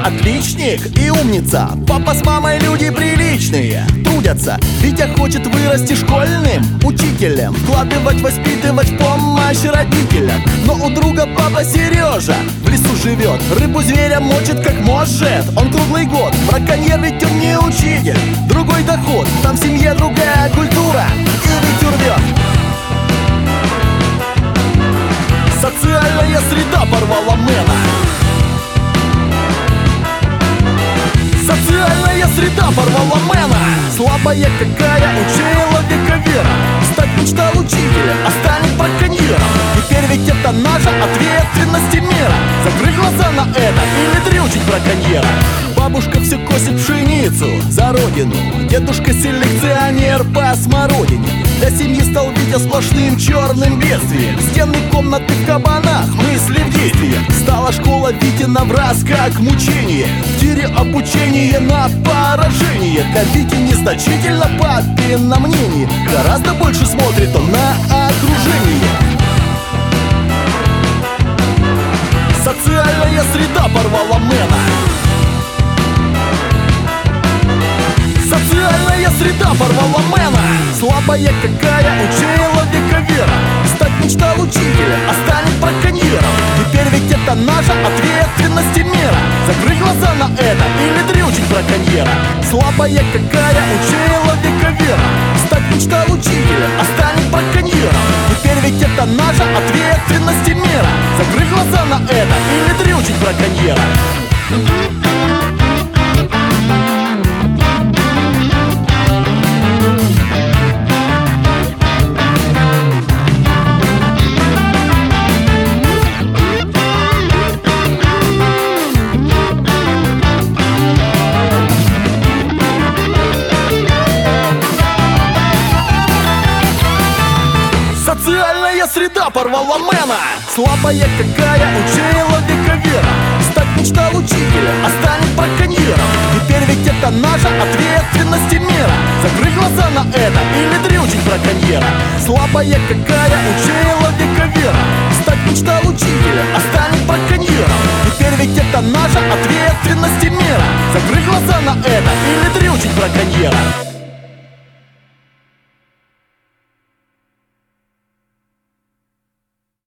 отличник и умница. Папа с мамой люди приличные, трудятся. Витя хочет вырасти школьным учителем, вкладывать, воспитывать в помощь родителям. Но у друга папа Сережа в лесу живет, рыбу зверя мочит как может. Он круглый год браконьер, ведь он не учитель. Другой доход, там в семье другая культура, и Витю рвет. Социальная среда порвала мэна. Социальная среда порвала мэна. Слабая какая у человека вера. Стать мечтал учителем, а станет браконьером. Теперь ведь это наша ответственность и мера. Закрыть глаза на это или трючить браконьера. Бабушка все косит пшеницу за родину. Дедушка селекционер по смородине. Для семьи стал Витя сплошным черным бедствием. Стены комнаты в кабанах, мысли в действиях. Стала школа Витина враз как мучение. В тире обучение на поражение. Для Вити незначительно папино мнение. Гораздо больше смотрит он на окружение. Социальная среда порвала мэна. Социальная среда порвала мэна. Слабая какая у человека вера. Стать мечтал учителем, а станет браконьером. Теперь ведь это наша ответственность и мера. Закрыть глаза на это или трючить браконьера. Слабая какая у человека вера. Стать мечтал учителем, а станет браконьером. Теперь ведь это наша ответственность и мера. Закрыть глаза на это или трючить браконьера. Социальная среда порвала мэна. Слабая какая у человека вера. Стать мечтал учителем, а станет браконьером. Теперь ведь это наша ответственность и мера. Закрыть глаза на это или трючить браконьера. Слабая какая у человека вера. Стать мечтал учителем, а станет браконьером. Теперь ведь это наша ответственность и мера. Закрыть глаза на это или трючить